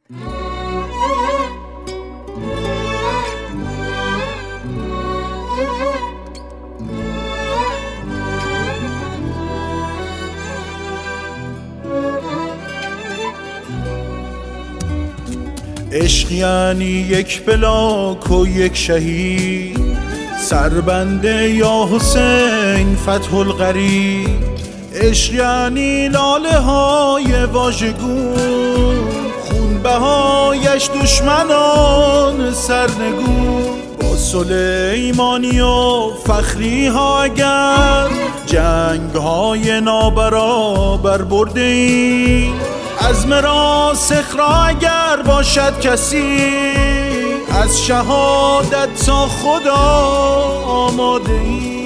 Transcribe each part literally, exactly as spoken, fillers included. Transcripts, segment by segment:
عشق یعنی یک پلاک و یک شهید، سربنده یا حسین فتح القریب. عشق یعنی لاله های واژگون، خون بهایش دشمنان سرنگون. با سلیمانی و فخری ها اگر جنگ های نابرابر برده ای، عزم راسخ را اگر باشد کسی، از شهادت تا خدا آماده ای.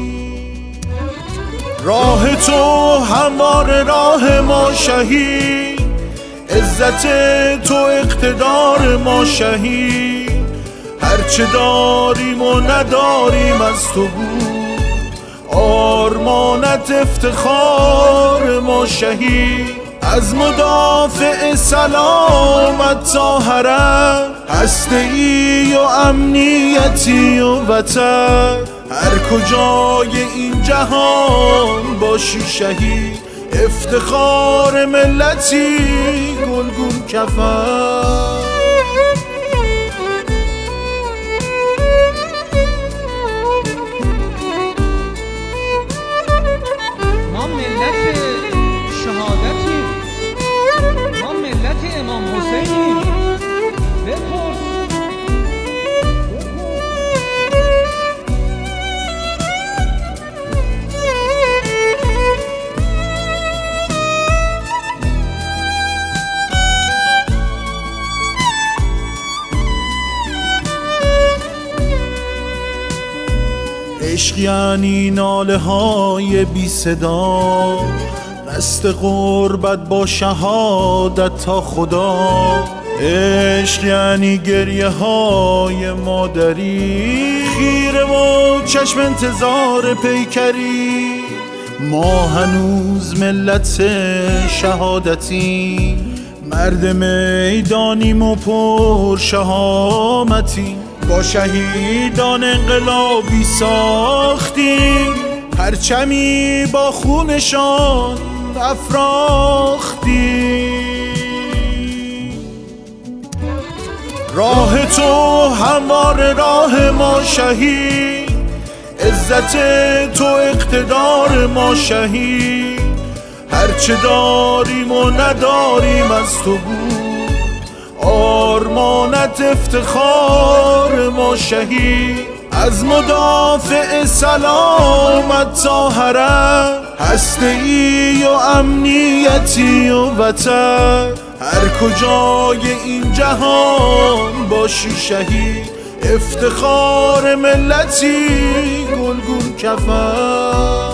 راه تو هموار راه ما شهید، عزت تو اقتدار ما شهید. هرچه داریم و نداریم از تو بود، آرمانت افتخار ما شهید. از مدافع سلامت تا حرم، هسته ای و امنیتی و وطن. هر کجای این جهان باشی شهید، افتخار ملتی گلگون کفن. ما ملت شهادتیم، ما ملت امام حسینیم. بپرس عشق یعنی ناله های بی صدا، قصد قربت با شهادت تا خدا. عشق یعنی گریه های مادری، خیره و چشم انتظار پیکری. ما هنوز ملت شهادتی، مرد میدانیم و پر شهامتی. با شهیدان انقلابی ساختیم، پرچمی با خونشان افراختیم. راه تو هموار راه ما شهید، عزت تو اقتدار ما شهید. هرچه داریم و نداریم از تو بود، آرمانت افتخار ما شهید. از مدافع سلامت تا حرم، هسته ای و امنیتی و وطن. هر کجای این جهان باشی شهید، افتخار ملتی گلگون کفن.